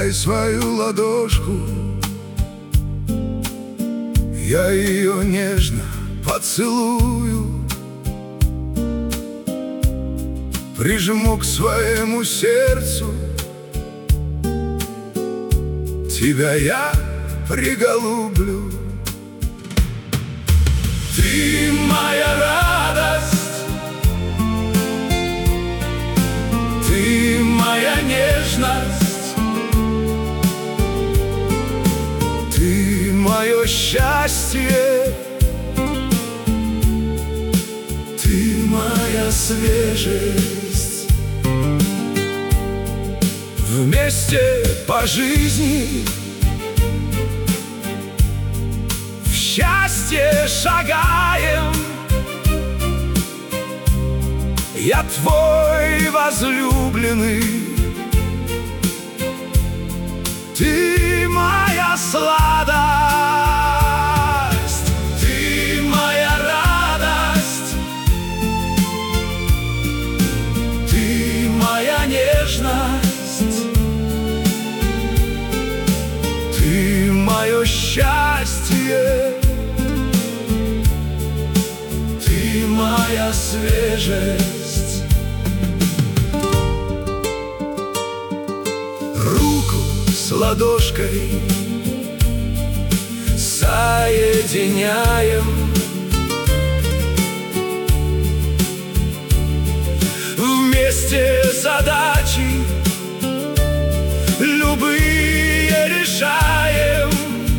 дай свою ладошку, я ее нежно поцелую, прижму к своему сердцу, тебя я приголублю. Ты моя радость, ты моя нежность, ты мое счастье, ты моя свежесть. Вместе по жизни в счастье шагаем. Я твой возлюбленный, ты моя сладость, ты моя радость, ты моя нежность, ты мое счастье, ты моя свежесть. Руку с ладошкой соединяем, вместе задачи любые решаем.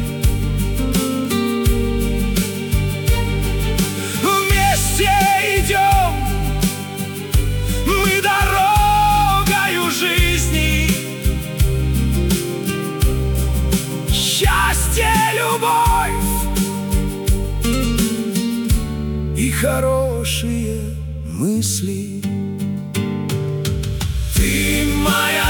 Вместе идем мы дорогою жизни, счастье, любовь и хорошие мысли. Ты моя